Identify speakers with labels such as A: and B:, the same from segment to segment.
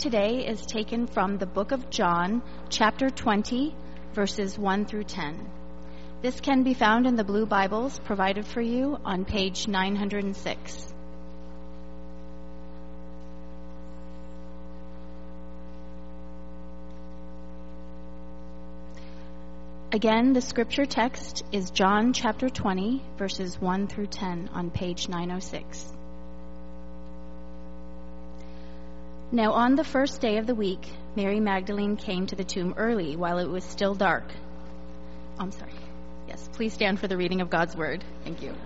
A: Today is taken from the book of John, chapter 20, verses 1 through 10. This can be found in the blue Bibles provided for you on page 906. Again, the scripture text is John chapter 20, verses 1 through 10 on page 906. Now on the first day of the week, Mary Magdalene came to the tomb early while it was still dark. I'm sorry. Yes, please stand for the reading of God's word. Thank you.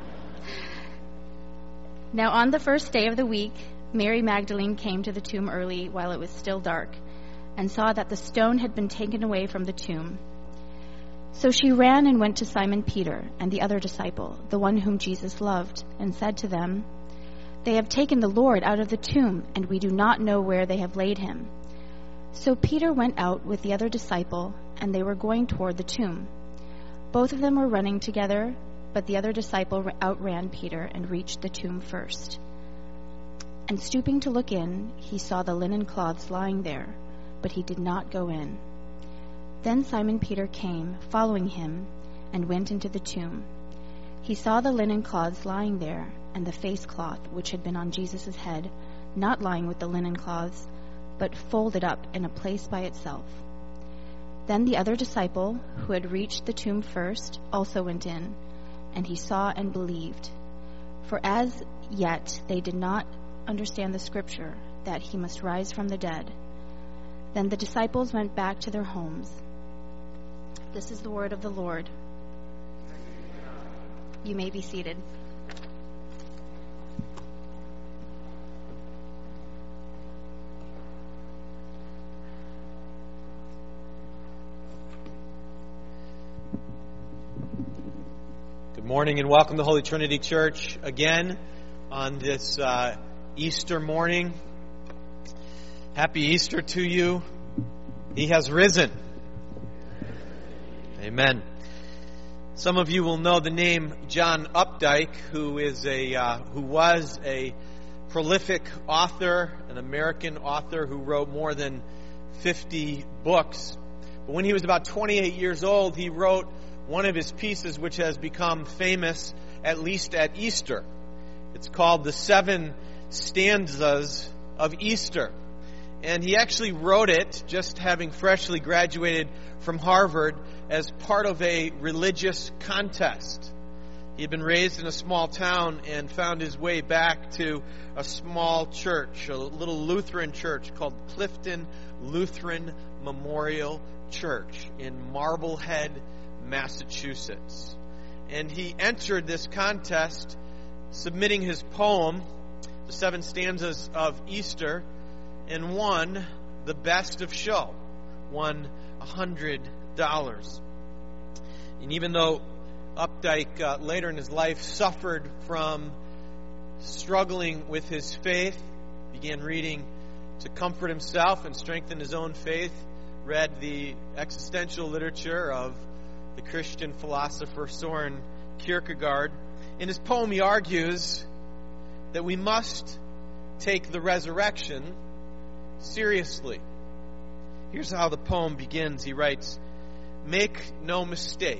A: Now on the first day of the week, Mary Magdalene came to the tomb early while it was still dark and saw that the stone had been taken away from the tomb. So she ran and went to Simon Peter and the other disciple, the one whom Jesus loved, and said to them, "They have taken the Lord out of the tomb, and we do not know where they have laid him." So Peter went out with the other disciple, and they were going toward the tomb. Both of them were running together, but the other disciple outran Peter and reached the tomb first. And stooping to look in, he saw the linen cloths lying there, but he did not go in. Then Simon Peter came, following him, and went into the tomb. He saw the linen cloths lying there, and the face cloth which had been on Jesus' head, not lying with the linen cloths, but folded up in a place by itself. Then the other disciple, who had reached the tomb first, also went in, and he saw and believed. For as yet they did not understand the scripture, that he must rise from the dead. Then the disciples went back to their homes. This is the word of the Lord. You may be seated.
B: Good morning and welcome to Holy Trinity Church again on this Easter morning. Happy Easter to you. He has risen. Amen. Some of you will know the name John Updike, who was a prolific author, an American author who wrote more than 50 books. But when he was about 28 years old, he wrote one of his pieces which has become famous, at least at Easter. It's called The 7 Stanzas of Easter. And he actually wrote it, just having freshly graduated from Harvard, as part of a religious contest. He had been raised in a small town and found his way back to a small church, a little Lutheran church called Clifton Lutheran Memorial Church in Marblehead, Massachusetts. And he entered this contest submitting his poem, The 7 Stanzas of Easter, and won the best of show, won $100. And even though Updike later in his life suffered from struggling with his faith, began reading to comfort himself and strengthen his own faith, read the existential literature of the Christian philosopher Soren Kierkegaard. In his poem, he argues that we must take the resurrection seriously. Here's how the poem begins. He writes, "Make no mistake.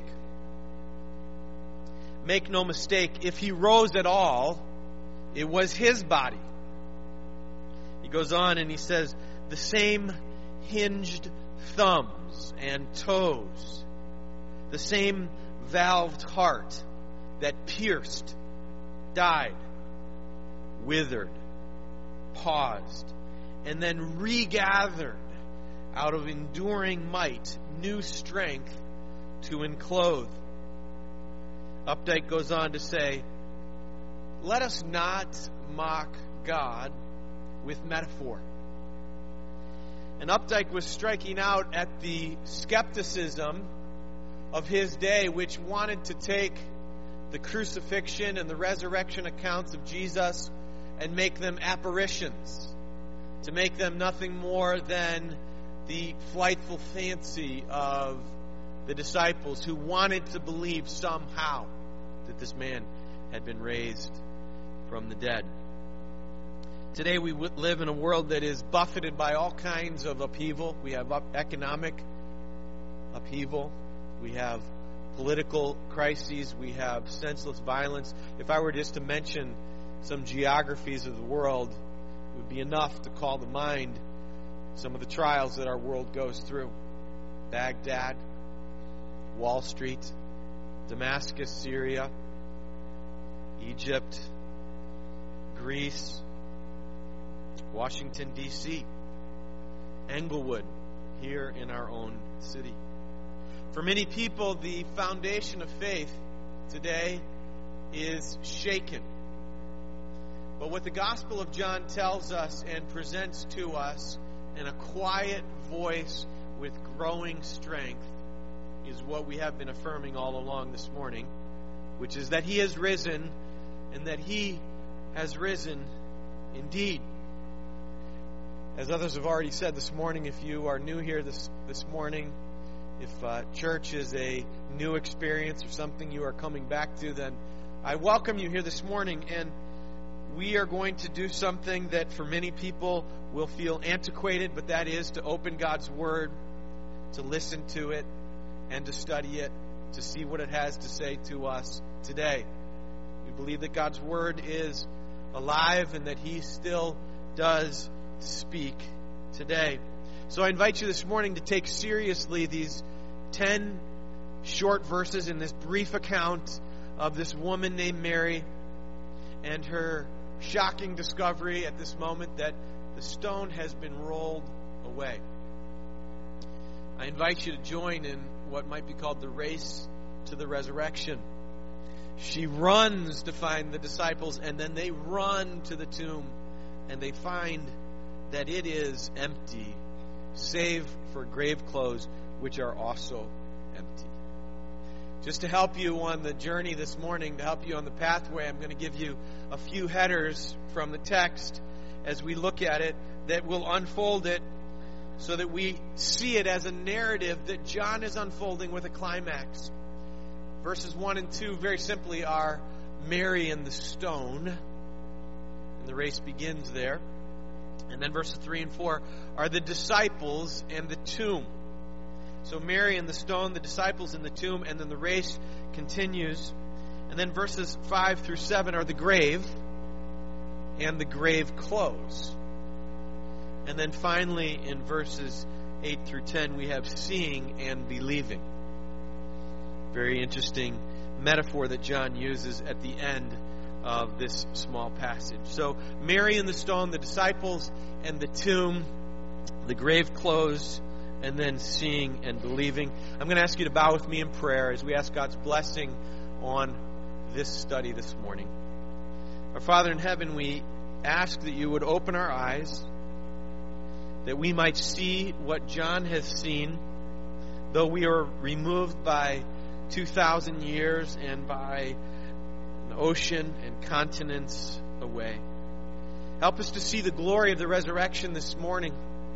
B: Make no mistake, if he rose at all, it was his body." He goes on and he says, "The same hinged thumbs and toes, the same valved heart that pierced, died, withered, paused, and then regathered out of enduring might, new strength to enclothe." Updike goes on to say, "Let us not mock God with metaphor." And Updike was striking out at the skepticism of his day, which wanted to take the crucifixion and the resurrection accounts of Jesus and make them apparitions, to make them nothing more than the flightful fancy of the disciples who wanted to believe somehow that this man had been raised from the dead. Today we live in a world that is buffeted by all kinds of upheaval. We have economic upheaval. We have political crises. We have senseless violence. If I were just to mention some geographies of the world, it would be enough to call to mind some of the trials that our world goes through. Baghdad, Wall Street, Damascus, Syria, Egypt, Greece, Washington, D.C., Englewood, here in our own city. For many people, the foundation of faith today is shaken. But what the Gospel of John tells us and presents to us in a quiet voice with growing strength is what we have been affirming all along this morning, which is that He has risen, and that He has risen indeed. As others have already said this morning, if you are new here this morning, if church is a new experience or something you are coming back to, then I welcome you here this morning. And we are going to do something that for many people will feel antiquated, but that is to open God's Word, to listen to it, and to study it, to see what it has to say to us today. We believe that God's Word is alive and that He still does speak today. So I invite you this morning to take seriously these 10 short verses in this brief account of this woman named Mary and her shocking discovery at this moment that the stone has been rolled away. I invite you to join in what might be called the race to the resurrection. She runs to find the disciples, and then they run to the tomb, and they find that it is empty, save for grave clothes, which are also empty. Just to help you on the journey this morning, to help you on the pathway, I'm going to give you a few headers from the text as we look at it that will unfold it so that we see it as a narrative that John is unfolding with a climax. Verses 1 and 2 very simply are Mary and the stone, and the race begins there. And then verses 3 and 4 are the disciples and the tomb. So Mary and the stone, the disciples in the tomb, and then the race continues. And then verses 5 through 7 are the grave and the grave clothes. And then finally in verses 8 through 10 we have seeing and believing. Very interesting metaphor that John uses at the end of this small passage. So Mary and the stone, the disciples and the tomb, the grave clothes, and then seeing and believing. I'm going to ask you to bow with me in prayer as we ask God's blessing on this study this morning. Our Father in heaven, we ask that you would open our eyes, that we might see what John has seen, though we are removed by 2,000 years and by an ocean and continents away. Help us to see the glory of the resurrection this morning.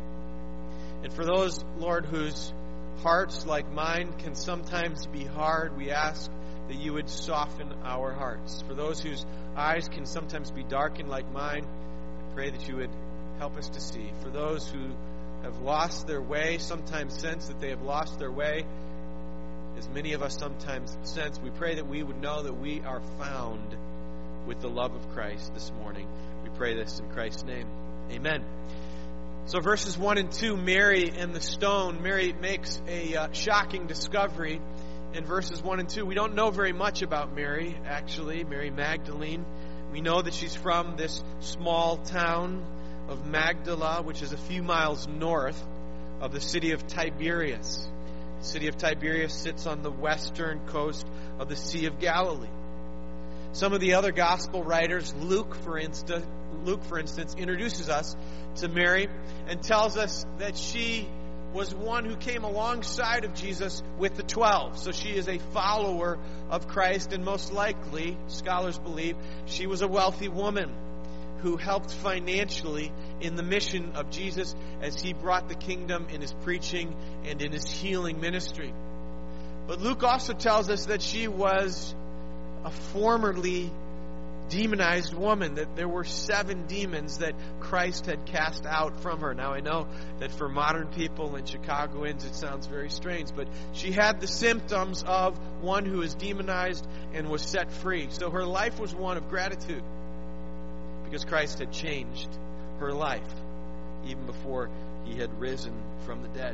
B: And for those, Lord, whose hearts, like mine, can sometimes be hard, we ask that you would soften our hearts. For those whose eyes can sometimes be darkened like mine, I pray that you would help us to see. For those who have lost their way, sometimes sense that they have lost their way, as many of us sometimes sense, we pray that we would know that we are found with the love of Christ this morning. We pray this in Christ's name. Amen. So verses 1 and 2, Mary and the stone. Mary makes a shocking discovery in verses 1 and 2. We don't know very much about Mary, actually, Mary Magdalene. We know that she's from this small town of Magdala, which is a few miles north of the city of Tiberias. The city of Tiberias sits on the western coast of the Sea of Galilee. Some of the other gospel writers, Luke, for instance, introduces us to Mary and tells us that she was one who came alongside of Jesus with the 12. So she is a follower of Christ, and most likely, scholars believe, she was a wealthy woman who helped financially in the mission of Jesus as he brought the kingdom in his preaching and in his healing ministry. But Luke also tells us that she was a formerly demonized woman, that there were 7 demons that Christ had cast out from her. Now I know that for modern people and Chicagoans it sounds very strange, but she had the symptoms of one who is demonized and was set free. So her life was one of gratitude because Christ had changed her life even before he had risen from the dead.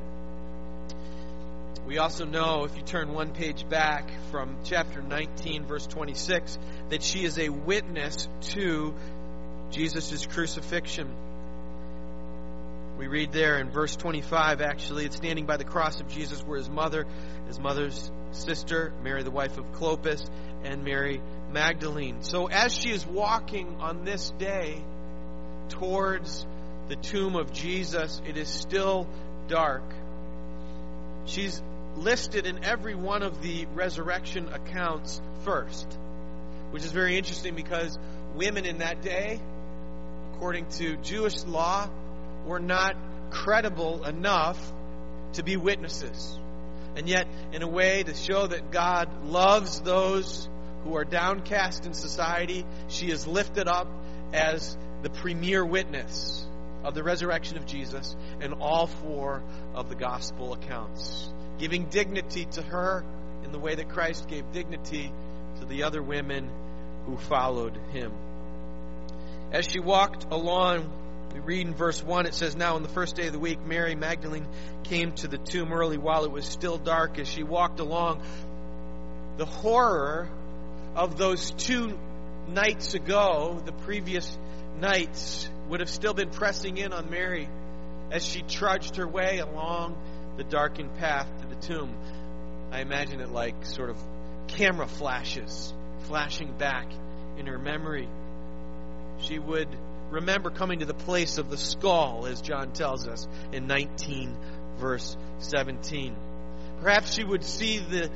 B: We also know, if you turn one page back from chapter 19, verse 26, that she is a witness to Jesus' crucifixion. We read there in verse 25, actually, it's standing by the cross of Jesus were his mother's sister, Mary the wife of Clopas, and Mary Magdalene. So as she is walking on this day towards the tomb of Jesus, it is still dark. She's listed in every one of the resurrection accounts first, which is very interesting because women in that day, according to Jewish law, were not credible enough to be witnesses. And yet, in a way to show that God loves those who are downcast in society, she is lifted up as the premier witness of the resurrection of Jesus in all 4 of the gospel accounts, giving dignity to her in the way that Christ gave dignity to the other women who followed him. As she walked along, we read in verse 1, it says, "Now on the first day of the week, Mary Magdalene came to the tomb early while it was still dark." As she walked along, the horror of those 2 nights ago, the previous nights, would have still been pressing in on Mary as she trudged her way along the darkened path to the tomb. I imagine it like sort of camera flashes flashing back in her memory. She would remember coming to the place of the skull, as John tells us in 19 verse 17. Perhaps she would see the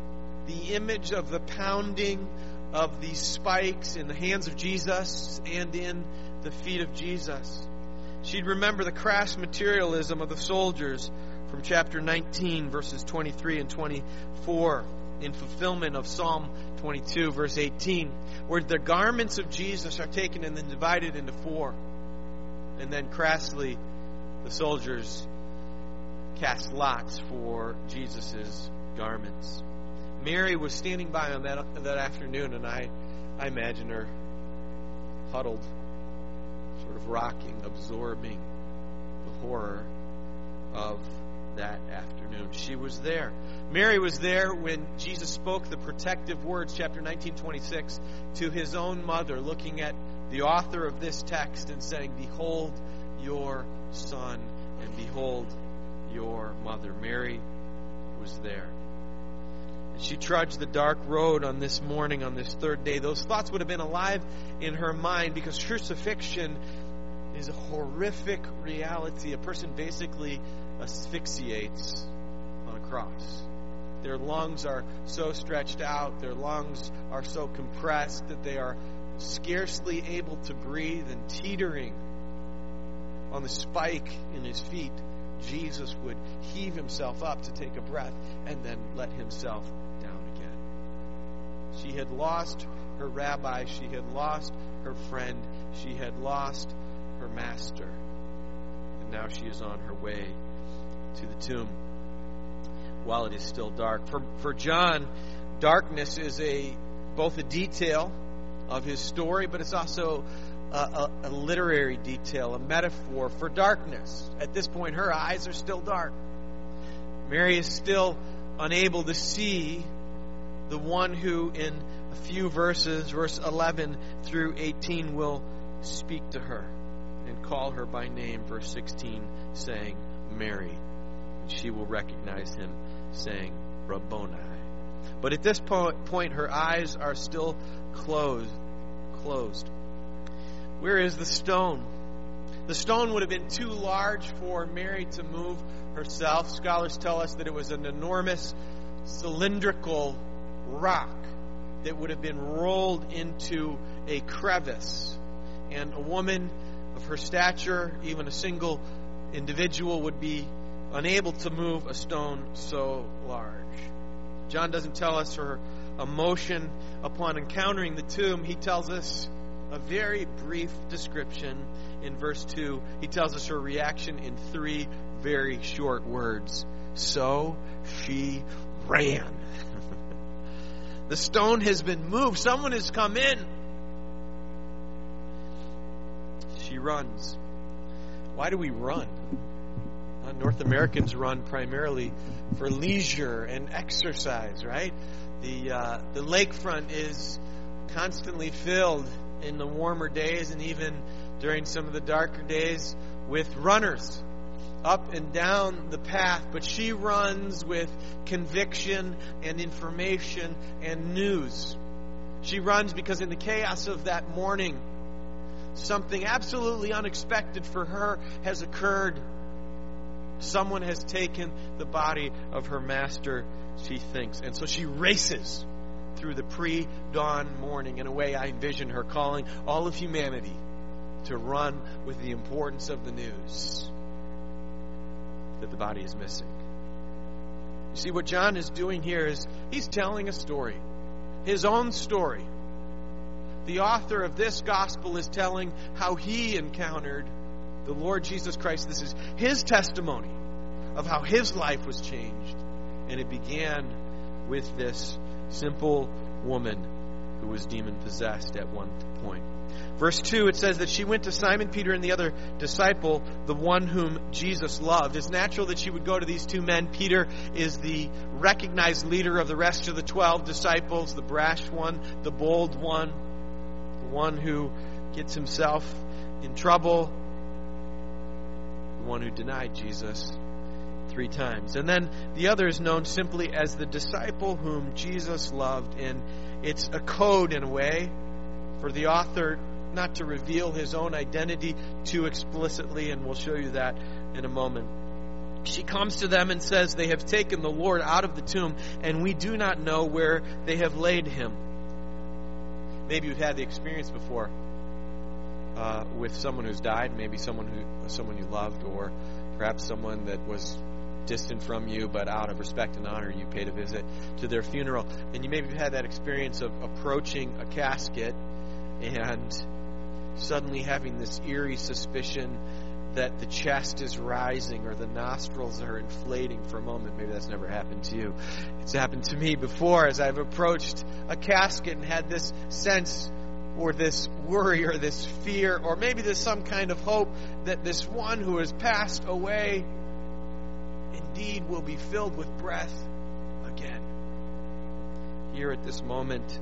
B: image of the pounding of these spikes in the hands of Jesus and in the feet of Jesus. She'd remember the crass materialism of the soldiers from chapter 19, verses 23 and 24, in fulfillment of Psalm 22, verse 18, where the garments of Jesus are taken and then divided into 4. And then crassly, the soldiers cast lots for Jesus' garments. Mary was standing by on that afternoon, and I imagine her huddled, sort of rocking, absorbing the horror of that afternoon. She was there. Mary was there when Jesus spoke the protective words, chapter 19:26, to his own mother, looking at the author of this text and saying, "Behold your son, and behold your mother." Mary was there. As she trudged the dark road on this morning, on this 3rd day, those thoughts would have been alive in her mind, because crucifixion is a horrific reality. A person basically asphyxiates on a cross. Their lungs are so stretched out, their lungs are so compressed that they are scarcely able to breathe, and teetering on the spike in his feet, Jesus would heave himself up to take a breath and then let himself down again. She had lost her rabbi, she had lost her friend, she had lost her master, and now she is on her way to the tomb while it is still dark. For John, darkness is both a detail of his story, but it's also a literary detail, a metaphor for darkness. At this point, her eyes are still dark. Mary is still unable to see the one who, in a few verses, verse 11 through 18, will speak to her and call her by name, verse 16, saying, "Mary." And she will recognize him, saying, "Rabboni." But at this point, her eyes are still closed. Where is the stone? The stone would have been too large for Mary to move herself. Scholars tell us that it was an enormous cylindrical rock that would have been rolled into a crevice. And a woman of her stature, even a single individual, would be unable to move a stone so large. John doesn't tell us her emotion upon encountering the tomb, he tells us a very brief description. In verse 2, he tells us her reaction in 3 very short words. So she ran. The stone has been moved. Someone has come in. She runs. Why do we run? North Americans run primarily for leisure and exercise, right? The lakefront is constantly filled in the warmer days and even during some of the darker days with runners up and down the path. But she runs with conviction and information and news. She runs because in the chaos of that morning, something absolutely unexpected for her has occurred. Someone has taken the body of her master, she thinks. And so she races through the pre-dawn morning. In a way, I envision her calling all of humanity to run with the importance of the news that the body is missing. You see, what John is doing here is he's telling a story, his own story. The author of this gospel is telling how he encountered the Lord Jesus Christ. This is his testimony of how his life was changed. And it began with this simple woman who was demon-possessed at one point. Verse 2, it says that she went to Simon Peter and the other disciple, the one whom Jesus loved. It's natural that she would go to these 2 men. Peter is the recognized leader of the rest of the 12 disciples, the brash one, the bold one, the one who gets himself in trouble, the one who denied Jesus 3 times. And then the other is known simply as the disciple whom Jesus loved. And it's a code in a way for the author not to reveal his own identity too explicitly, and we'll show you that in a moment. She comes to them and says, they have taken the Lord out of the tomb, and we do not know where they have laid him. Maybe you've had the experience before with someone who's died, maybe someone you loved, or perhaps someone that was distant from you, but out of respect and honor, you paid a visit to their funeral. And you maybe have had that experience of approaching a casket and suddenly having this eerie suspicion that the chest is rising or the nostrils are inflating for a moment. Maybe that's never happened to you. It's happened to me before as I've approached a casket and had this sense or this worry or this fear, or maybe there's some kind of hope that this one who has passed away indeed will be filled with breath again. Here at this moment,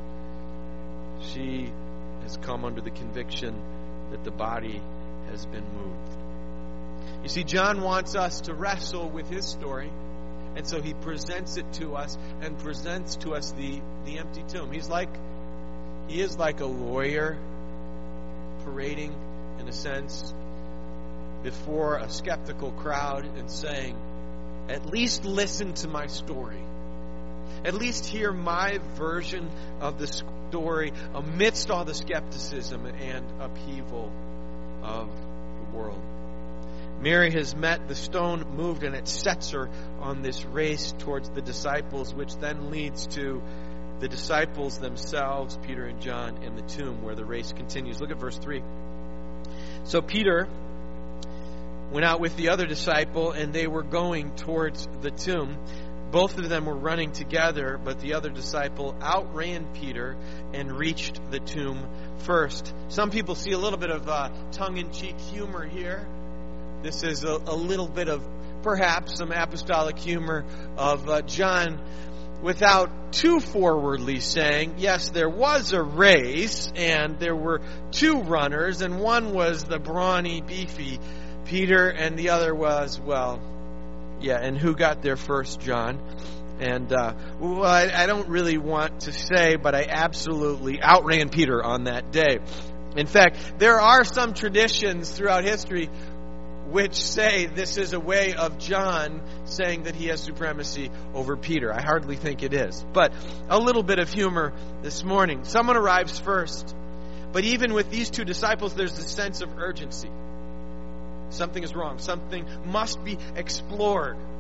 B: she has come under the conviction that the body has been moved. You see, John wants us to wrestle with his story, and so he presents it to us and presents to us the empty tomb. He is like a lawyer parading, in a sense, before a skeptical crowd and saying, at least listen to my story. At least hear my version of the story amidst all the skepticism and upheaval of the world. Mary has met the stone moved, and it sets her on this race towards the disciples, which then leads to the disciples themselves, Peter and John, and the tomb where the race continues. Look at verse 3. So Peter went out with the other disciple, and they were going towards the tomb. Both of them were running together, but the other disciple outran Peter and reached the tomb first. Some people see a little bit of tongue-in-cheek humor here. This is a little bit of perhaps some apostolic humor of John, without too forwardly saying, yes, there was a race, and there were 2 runners, and one was the brawny, beefy Peter, and the other was, and who got there first, John? And, I don't really want to say, but I absolutely outran Peter on that day. In fact, there are some traditions throughout history which say this is a way of John saying that he has supremacy over Peter. I hardly think it is. But a little bit of humor this morning. Someone arrives first. But even with these 2 disciples, there's a sense of urgency. Something is wrong. Something must be explored.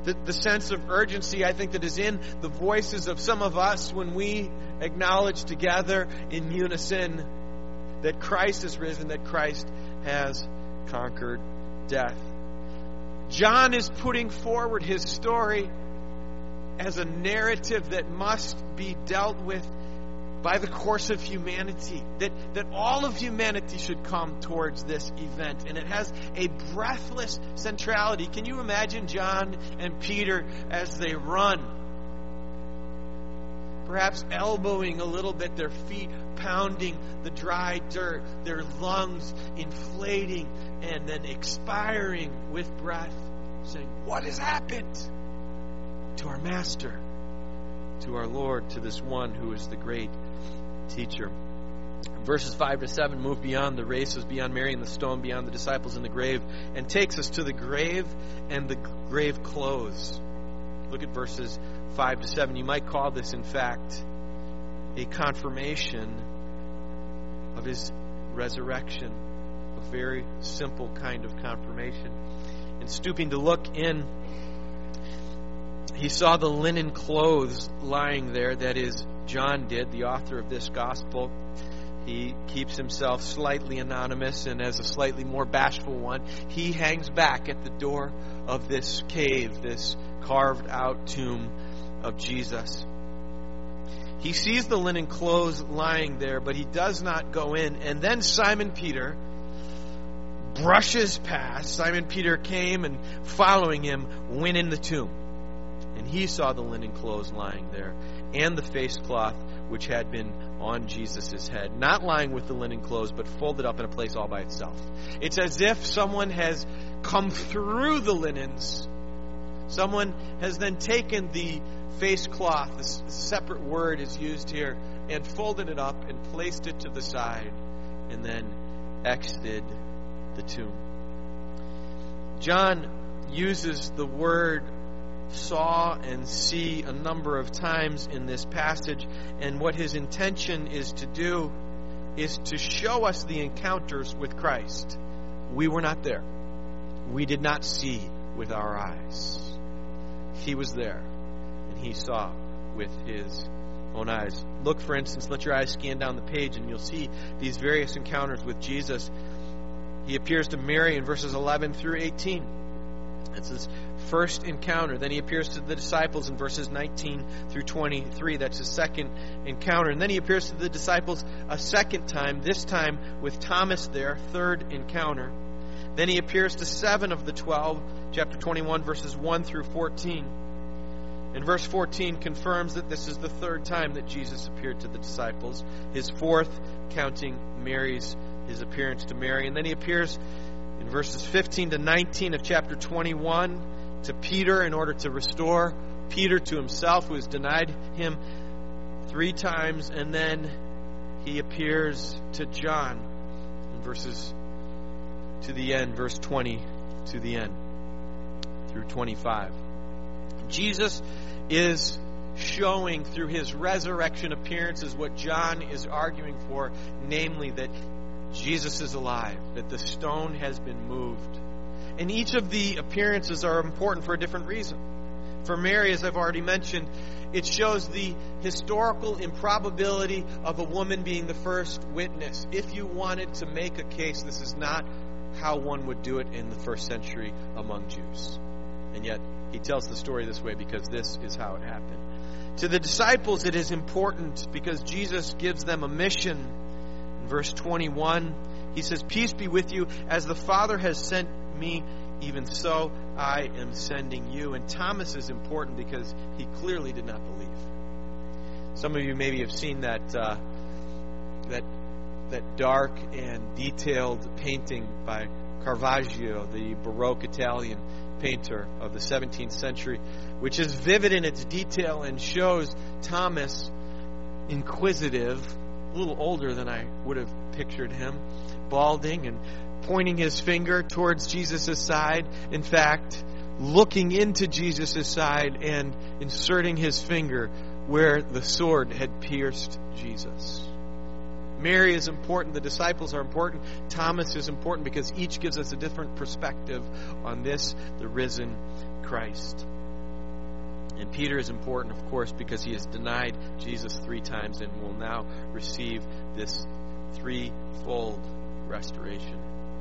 B: The sense of urgency, I think, that is in the voices of some of us when we acknowledge together in unison that Christ is risen, that Christ has conquered death. John is putting forward his story as a narrative that must be dealt with by the course of humanity, that all of humanity should come towards this event. And it has a breathless centrality. Can you imagine John and Peter as they run? Perhaps elbowing a little bit, their feet pounding the dry dirt, their lungs inflating and then expiring with breath, saying, "What has happened to our Master, to our Lord, to this one who is the great teacher?" Verses 5 to 7 move beyond the races, beyond Mary and the stone, beyond the disciples in the grave, and takes us to the grave and the grave clothes. Look at verses 5 to 7. You might call this, in fact, a confirmation of his resurrection. A very simple kind of confirmation. And stooping to look in, he saw the linen clothes lying there. That is, John did, the author of this gospel. He keeps himself slightly anonymous, and as a slightly more bashful one, he hangs back at the door of this cave, this carved out tomb of Jesus. He sees the linen clothes lying there, but he does not go in. And then Simon Peter brushes past. Simon Peter came, and following him went in the tomb. And he saw the linen clothes lying there, and the face cloth which had been on Jesus' head, not lying with the linen clothes, but folded up in a place all by itself. It's as if someone has come through the linens. Someone has then taken the face cloth, this separate word is used here, and folded it up and placed it to the side, and then exited the tomb. John uses the word saw and see a number of times in this passage, and what his intention is to do is to show us the encounters with Christ. We were not there. We did not see with our eyes. He was there, and he saw with his own eyes. Look, for instance, let your eyes scan down the page, and you'll see these various encounters with Jesus. He appears to Mary in verses 11 through 18. That's his first encounter. Then he appears to the disciples in verses 19 through 23. That's his second encounter. And then he appears to the disciples a second time, this time with Thomas there, third encounter. Then he appears to 7 of the 12, chapter 21, verses 1 through 14. And verse 14 confirms that this is the third time that Jesus appeared to the disciples, his fourth, counting his appearance to Mary. And then he appears in verses 15 to 19 of chapter 21 to Peter in order to restore Peter to himself, who has denied him 3 times. And then he appears to John in verses to the end, verse 20 to the end, through 25. Jesus is showing through his resurrection appearances what John is arguing for, namely that Jesus is alive, that the stone has been moved. And each of the appearances are important for a different reason. For Mary, as I've already mentioned, it shows the historical improbability of a woman being the first witness. If you wanted to make a case, this is not how one would do it in the first century among Jews. And yet, he tells the story this way because this is how it happened. To the disciples, it is important because Jesus gives them a mission. In verse 21, he says, "Peace be with you. As the Father has sent me, even so I am sending you." And Thomas is important because he clearly did not believe. Some of you maybe have seen that dark and detailed painting by Caravaggio, the Baroque Italian painter of the 17th century, which is vivid in its detail and shows Thomas inquisitive, a little older than I would have pictured him, balding and pointing his finger towards Jesus' side. In fact, looking into Jesus' side and inserting his finger where the sword had pierced Jesus. Mary is important. The disciples are important. Thomas is important because each gives us a different perspective on this, the risen Christ. And Peter is important, of course, because he has denied Jesus 3 times and will now receive this threefold restoration.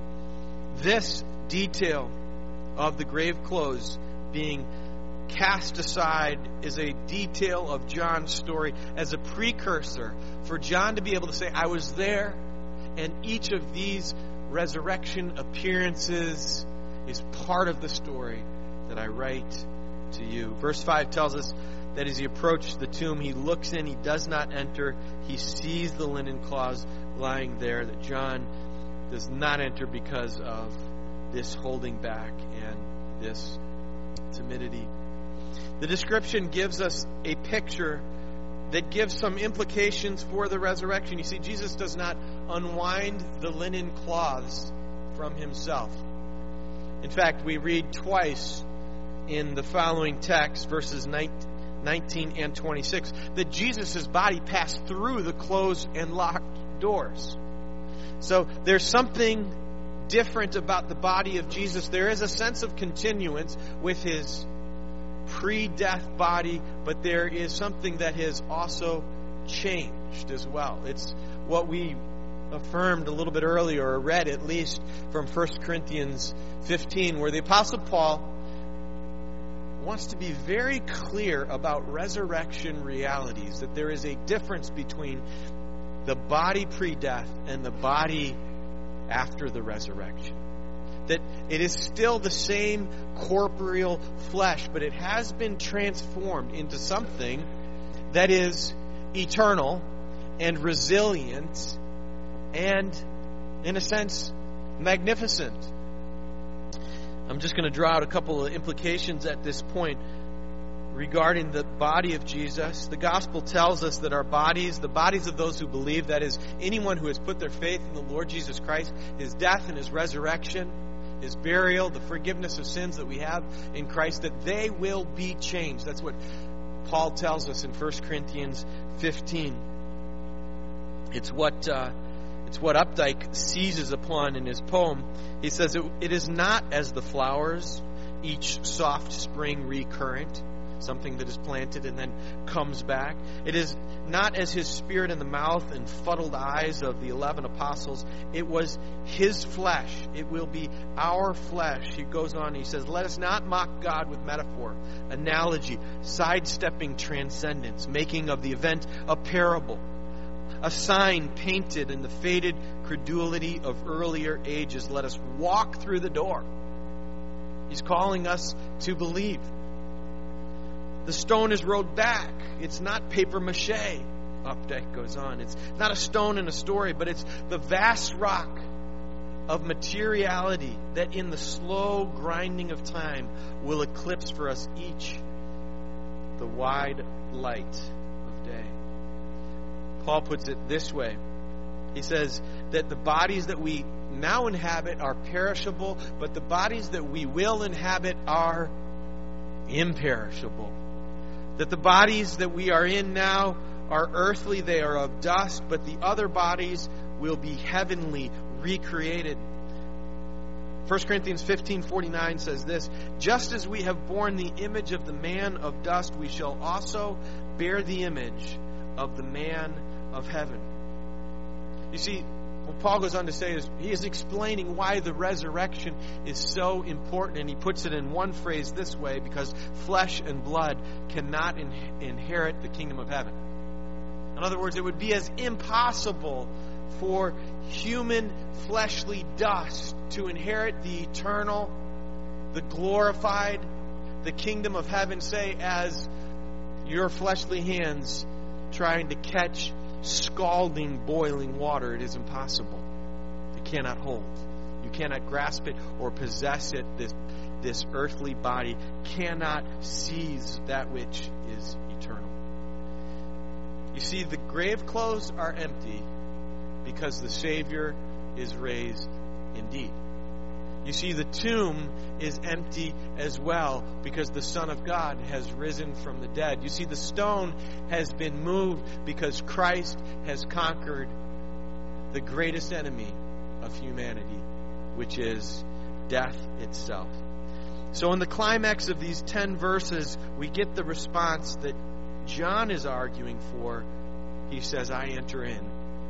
B: This detail of the grave clothes being cast aside is a detail of John's story as a precursor for John to be able to say, I was there, and each of these resurrection appearances is part of the story that I write to you. Verse 5 tells us that as he approached the tomb, he looks in, he does not enter, he sees the linen cloths lying there, that John does not enter because of this holding back and this timidity. The description gives us a picture that gives some implications for the resurrection. You see, Jesus does not unwind the linen cloths from himself. In fact, we read twice in the following text, verses 19 and 26, that Jesus' body passed through the closed and locked doors. So there's something different about the body of Jesus. There is a sense of continuance with his pre-death body, but there is something that has also changed as well. It's what we affirmed a little bit earlier, or read at least from 1 Corinthians 15, where the Apostle Paul wants to be very clear about resurrection realities, that there is a difference between the body pre-death and the body after the resurrection. That it is still the same corporeal flesh, but it has been transformed into something that is eternal and resilient and, in a sense, magnificent. I'm just going to draw out a couple of implications at this point regarding the body of Jesus. The gospel tells us that our bodies, the bodies of those who believe, that is, anyone who has put their faith in the Lord Jesus Christ, his death and his resurrection, his burial, the forgiveness of sins that we have in Christ, that they will be changed. That's what Paul tells us in 1 Corinthians 15. It's what Updike seizes upon in his poem. He says, it is not as the flowers, each soft spring recurrent, something that is planted and then comes back. It is not as his spirit in the mouth and fuddled eyes of the 11 apostles. It was his flesh. It will be our flesh. He goes on, he says, let us not mock God with metaphor, analogy, sidestepping transcendence, making of the event a parable, a sign painted in the faded credulity of earlier ages. Let us walk through the door. He's calling us to believe. The stone is rolled back. It's not paper mache. Updike goes on. It's not a stone in a story, but it's the vast rock of materiality that in the slow grinding of time will eclipse for us each the wide light of day. Paul puts it this way. He says that the bodies that we now inhabit are perishable, but the bodies that we will inhabit are imperishable. That the bodies that we are in now are earthly, they are of dust, but the other bodies will be heavenly, recreated. 1 Corinthians 15:49 says this, just as we have borne the image of the man of dust, we shall also bear the image of the man of heaven. You see, what Paul goes on to say is he is explaining why the resurrection is so important, and he puts it in one phrase this way, because flesh and blood cannot inherit the kingdom of heaven. In other words, it would be as impossible for human fleshly dust to inherit the eternal, the glorified, the kingdom of heaven, say, as your fleshly hands trying to catch scalding, boiling water. It is impossible. You cannot hold. You cannot grasp it or possess it. This earthly body cannot seize that which is eternal. You see, the grave clothes are empty because the Savior is raised indeed. You see, the tomb is empty as well because the Son of God has risen from the dead. You see, the stone has been moved because Christ has conquered the greatest enemy of humanity, which is death itself. So in the climax of these 10 verses, we get the response that John is arguing for. He says, I enter in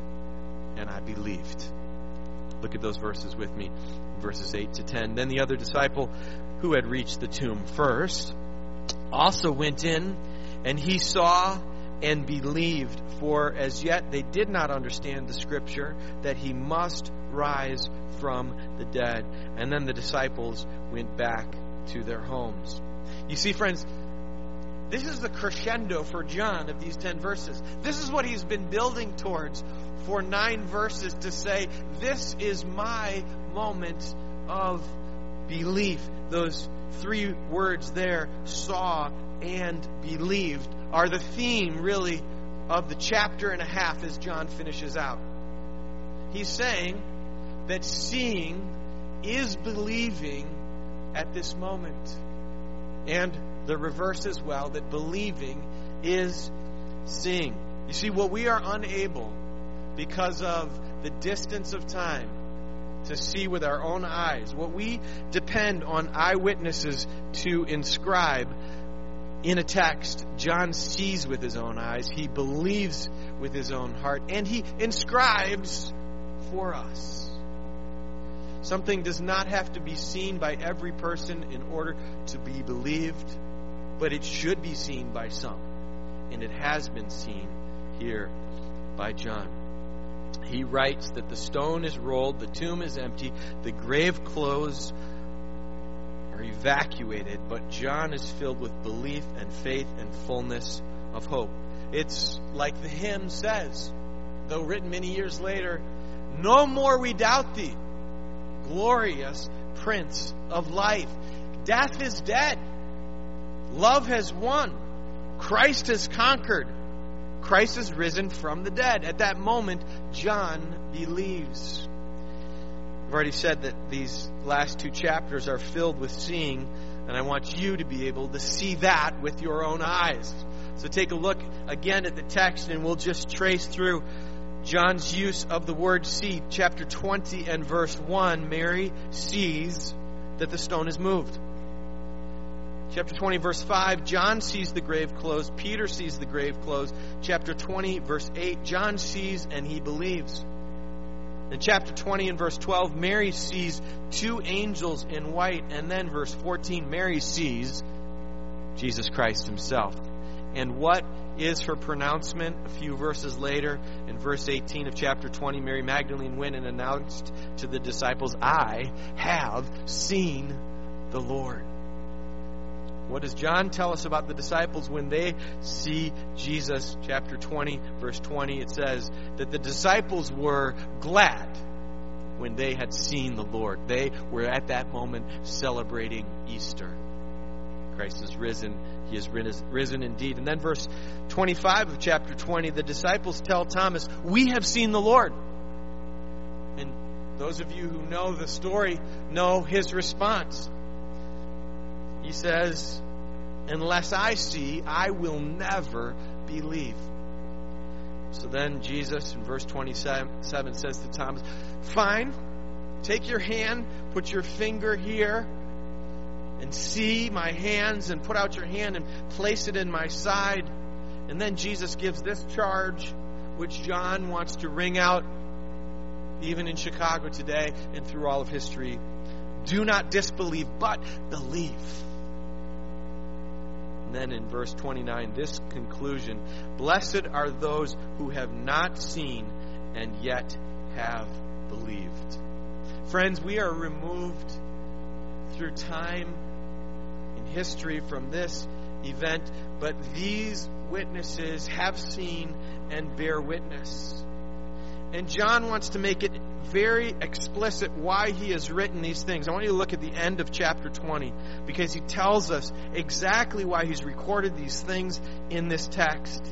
B: and I believed. Look at those verses with me, verses 8 to 10. Then the other disciple who had reached the tomb first also went in, and he saw and believed, for as yet they did not understand the scripture that he must rise from the dead. And then the disciples went back to their homes. You see, friends, this is the crescendo for John of these 10 verses. This is what he's been building towards for 9 verses, to say, this is my moment of belief. Those 3 words there, saw and believed, are the theme, really, of the chapter and a half as John finishes out. He's saying that seeing is believing at this moment. And the reverse as well, that believing is seeing. You see, what we are unable, because of the distance of time, to see with our own eyes, what we depend on eyewitnesses to inscribe in a text, John sees with his own eyes, he believes with his own heart, and he inscribes for us. Something does not have to be seen by every person in order to be believed, but it should be seen by some. And it has been seen here by John. He writes that the stone is rolled, the tomb is empty, the grave clothes are evacuated, but John is filled with belief and faith and fullness of hope. It's like the hymn says, though written many years later, no more we doubt thee, glorious Prince of life. Death is dead. Love has won. Christ has conquered. Christ has risen from the dead. At that moment, John believes. I've already said that these last 2 chapters are filled with seeing, and I want you to be able to see that with your own eyes. So take a look again at the text, and we'll just trace through John's use of the word see. Chapter 20 and verse 1, Mary sees that the stone is moved. Chapter 20, verse 5, John sees the grave closed. Peter sees the grave closed. Chapter 20, verse 8, John sees and he believes. In chapter 20 and verse 12, Mary sees 2 angels in white. And then verse 14, Mary sees Jesus Christ himself. And what is her pronouncement? A few verses later, in verse 18 of chapter 20, Mary Magdalene went and announced to the disciples, I have seen the Lord. What does John tell us about the disciples when they see Jesus? Chapter 20, verse 20, it says that the disciples were glad when they had seen the Lord. They were at that moment celebrating Easter. Christ is risen. He is risen indeed. And then verse 25 of chapter 20, the disciples tell Thomas, we have seen the Lord. And those of you who know the story know his response. He says, unless I see, I will never believe. So then Jesus in verse 27 says to Thomas, fine, take your hand, put your finger here, and see my hands, and put out your hand and place it in my side. And then Jesus gives this charge, which John wants to ring out even in Chicago today and through all of history. Do not disbelieve, but believe. And then in verse 29, this conclusion, blessed are those who have not seen and yet have believed. Friends, we are removed through time and history from this event, but these witnesses have seen and bear witness. And John wants to make it very explicit why he has written these things. I want you to look at the end of chapter 20, because he tells us exactly why he's recorded these things in this text.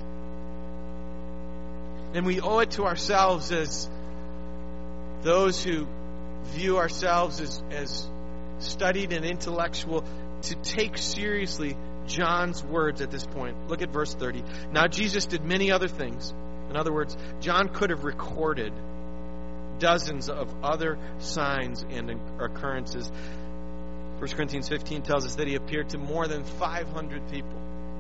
B: And we owe it to ourselves as those who view ourselves as studied and intellectual to take seriously John's words at this point. Look at verse 30. Now Jesus did many other things. In other words, John could have recorded dozens of other signs and occurrences. 1 Corinthians 15 tells us that he appeared to more than 500 people.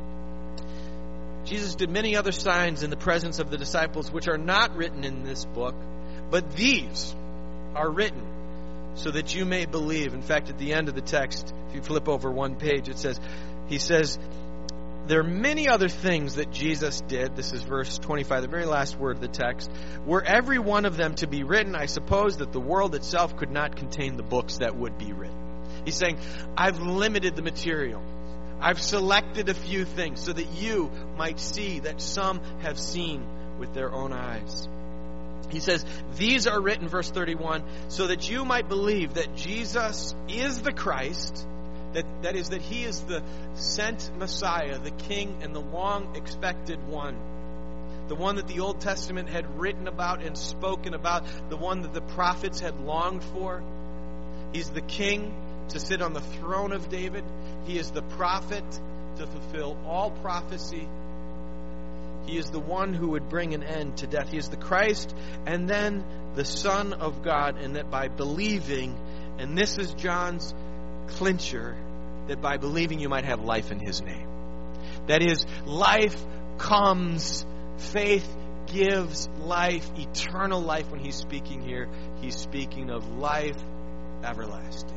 B: Jesus did many other signs in the presence of the disciples, which are not written in this book, but these are written so that you may believe. In fact, at the end of the text, if you flip over one page, he says, there are many other things that Jesus did. This is verse 25, the very last word of the text. Were every one of them to be written, I suppose that the world itself could not contain the books that would be written. He's saying, I've limited the material. I've selected a few things so that you might see that some have seen with their own eyes. He says, these are written, verse 31, so that you might believe that Jesus is the Christ, that is, that he is the sent Messiah, the King and the long-expected one. The one that the Old Testament had written about and spoken about, the one that the prophets had longed for. He's the King to sit on the throne of David. He is the prophet to fulfill all prophecy. He is the one who would bring an end to death. He is the Christ and then the Son of God, and that by believing, and this is John's clincher, that by believing you might have life in his name. That is, life comes, faith gives life, eternal life. When he's speaking here, he's speaking of life everlasting.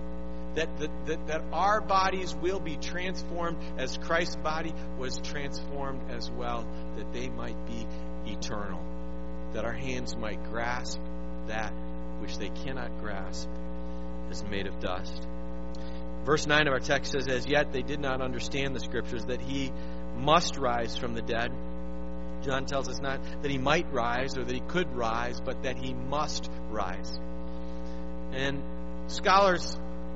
B: That our bodies will be transformed as Christ's body was transformed as well, that they might be eternal. That our hands might grasp that which they cannot grasp is made of dust. Verse 9 of our text says, as yet they did not understand the Scriptures, that he must rise from the dead. John tells us not that he might rise or that he could rise, but that he must rise. And scholars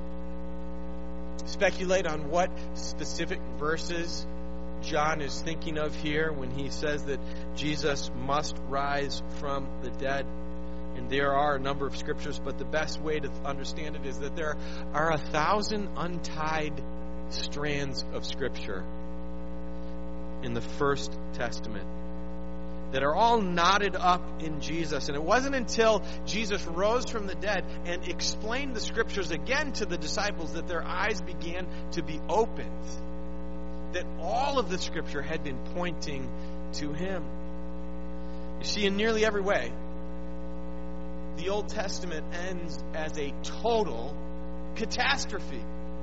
B: speculate on what specific verses John is thinking of here when he says that Jesus must rise from the dead. And there are a number of scriptures, but the best way to understand it is that there are 1,000 untied strands of Scripture in the First Testament that are all knotted up in Jesus. And it wasn't until Jesus rose from the dead and explained the Scriptures again to the disciples that their eyes began to be opened, that all of the Scripture had been pointing to him. You see, in nearly every way, the Old Testament ends as a total catastrophe.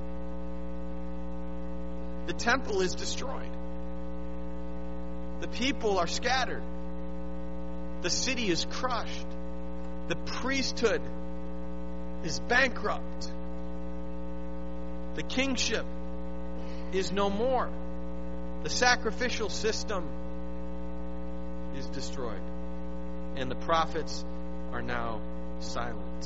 B: The temple is destroyed. The people are scattered. The city is crushed. The priesthood is bankrupt. The kingship is no more. The sacrificial system is destroyed. And the prophets are now silent.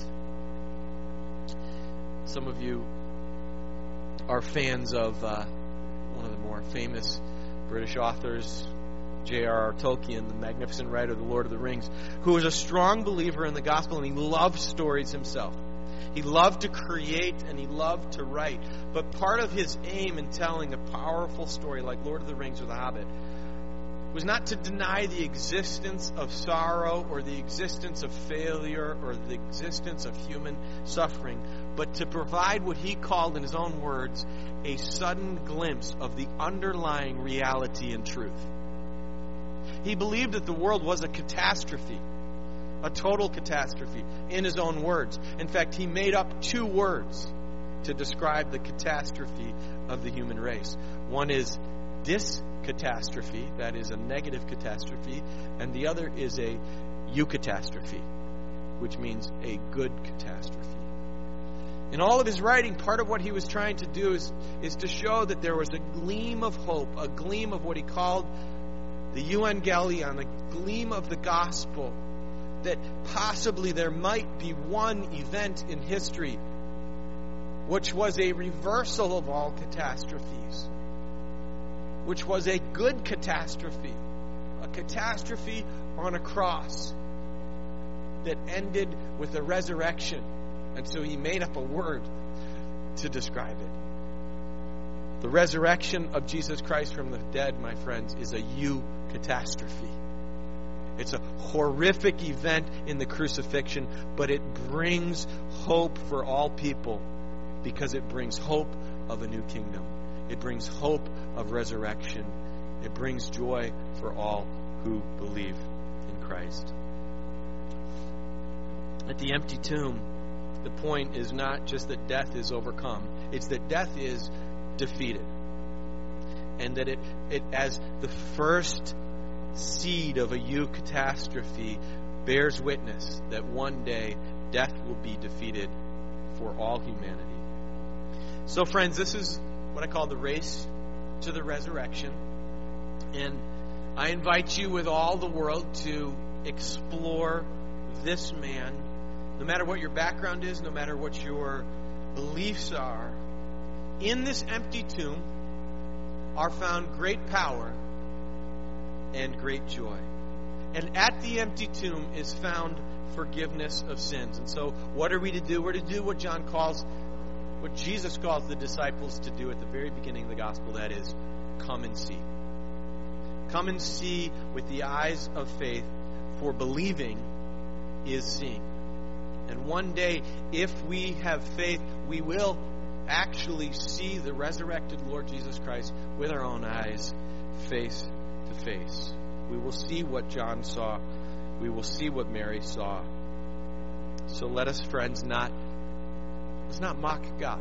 B: Some of you are fans of one of the more famous British authors, J.R.R. Tolkien, the magnificent writer of The Lord of the Rings, who was a strong believer in the gospel, and he loved stories himself. He loved to create and he loved to write. But part of his aim in telling a powerful story like Lord of the Rings or The Hobbit was not to deny the existence of sorrow or the existence of failure or the existence of human suffering, but to provide what he called, in his own words, a sudden glimpse of the underlying reality and truth. He believed that the world was a catastrophe, a total catastrophe, in his own words. In fact, he made up 2 words to describe the catastrophe of the human race. One is discatastrophe, that is a negative catastrophe, and the other is a eucatastrophe, which means a good catastrophe. In all of his writing, part of what he was trying to do is to show that there was a gleam of hope, a gleam of what he called the euangelion, a gleam of the gospel, that possibly there might be one event in history which was a reversal of all catastrophes, which was a good catastrophe, a catastrophe on a cross that ended with a resurrection. And so he made up a word to describe it. The resurrection of Jesus Christ from the dead, my friends, is a eucatastrophe. It's a horrific event in the crucifixion, but it brings hope for all people because it brings hope of a new kingdom. It brings hope of resurrection. It brings joy for all who believe in Christ. At the empty tomb, the point is not just that death is overcome, it's that death is defeated. And that it as the first seed of a eucatastrophe, bears witness that one day death will be defeated for all humanity. So friends, this is what I call the race to the resurrection. And I invite you with all the world to explore this man. No matter what your background is, no matter what your beliefs are, in this empty tomb are found great power and great joy. And at the empty tomb is found forgiveness of sins. And so what are we to do? We're to do what Jesus calls the disciples to do at the very beginning of the gospel. That is, come and see. Come and see with the eyes of faith, for believing is seeing. And one day, if we have faith, we will actually see the resurrected Lord Jesus Christ with our own eyes, face to face. We will see what John saw. We will see what Mary saw. So let us, friends, let's not mock God.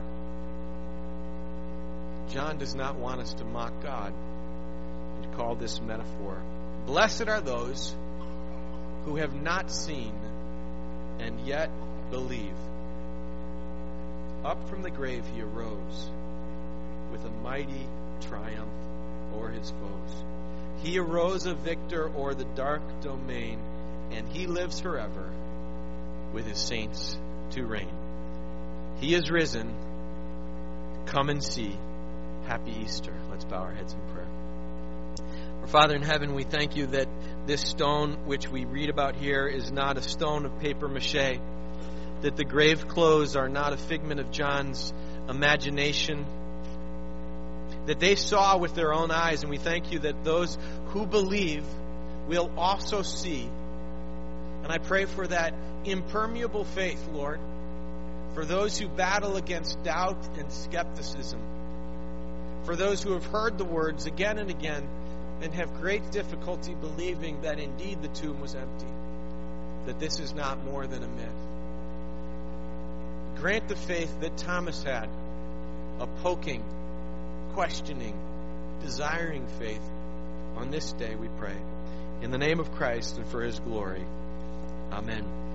B: John does not want us to mock God and to call this metaphor. Blessed are those who have not seen and yet believe. Up from the grave he arose with a mighty triumph over his foes. He arose a victor o'er the dark domain, and he lives forever with his saints to reign. He is risen. Come and see. Happy Easter. Let's bow our heads in prayer. Our Father in heaven, we thank you that this stone which we read about here is not a stone of paper mache, that the grave clothes are not a figment of John's imagination, that they saw with their own eyes, and we thank you that those who believe will also see. And I pray for that impermeable faith, Lord, for those who battle against doubt and skepticism, for those who have heard the words again and again and have great difficulty believing that indeed the tomb was empty, that this is not more than a myth. Grant the faith that Thomas had, a poking, questioning, desiring faith on this day, we pray. In the name of Christ and for his glory. Amen.